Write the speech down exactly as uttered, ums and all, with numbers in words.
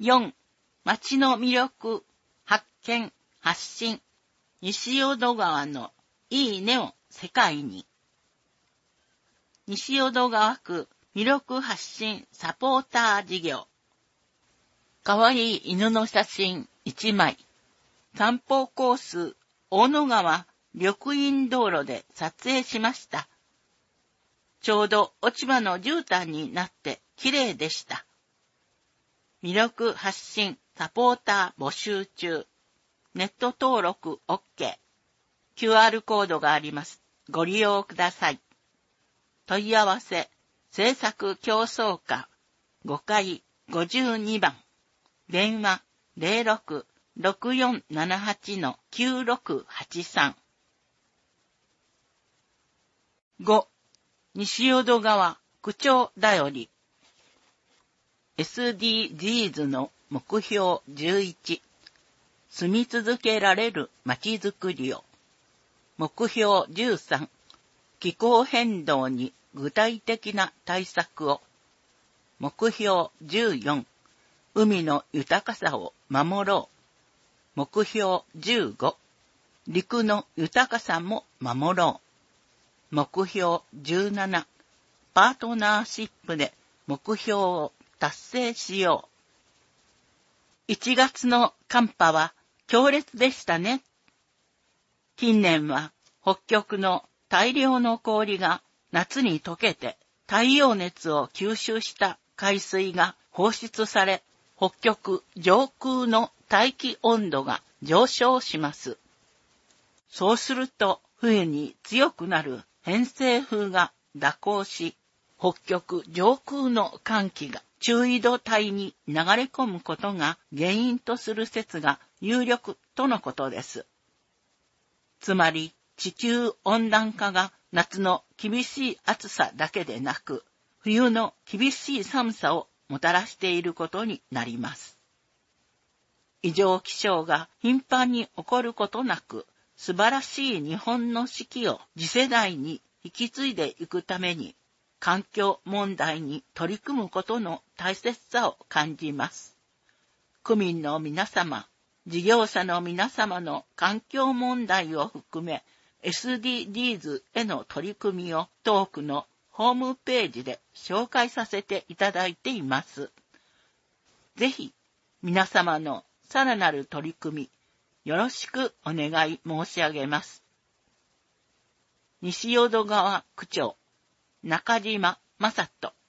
よん、町の魅力、発見、発信、西淀川のいいねを世界に。西淀川区魅力発信サポーター事業。かわいい犬の写真いちまい。散歩コース大野川緑蔭道路で撮影しました。ちょうど落ち葉の絨毯になって綺麗でした。魅力発信サポーター募集中。ネット登録 OK。キューアール コードがあります。ご利用ください。問い合わせ、制作競争課ごかいごじゅうにばん。電話 ゼロろく ろくよんななはち きゅうろくはちさん。ご、西淀川区長だより。エスディージーズ の目標じゅういち。住み続けられるまちづくりを。目標じゅうさん。気候変動に具体的な対策を。目標じゅうよん。海の豊かさを守ろう。目標じゅうご。陸の豊かさも守ろう。目標じゅうなな。パートナーシップで目標を達成しよう。いちがつの寒波は強烈でしたね。近年は北極の大量の氷が夏に溶けて太陽熱を吸収した海水が放出され、北極上空の大気温度が上昇します。そうすると冬に強くなる偏西風が蛇行し、北極上空の寒気が中緯度帯に流れ込むことが原因とする説が有力とのことです。つまり地球温暖化が夏の厳しい暑さだけでなく、冬の厳しい寒さをもたらしていることになります。異常気象が頻繁に起こることなく、素晴らしい日本の四季を次世代に引き継いでいくために、環境問題に取り組むことの大切さを感じます。区民の皆様、事業者の皆様の環境問題を含め、エスディージーズ への取り組みをトークのホームページで紹介させていただいています。ぜひ、皆様のさらなる取り組み、よろしくお願い申し上げます。西淀川区長、中島正人。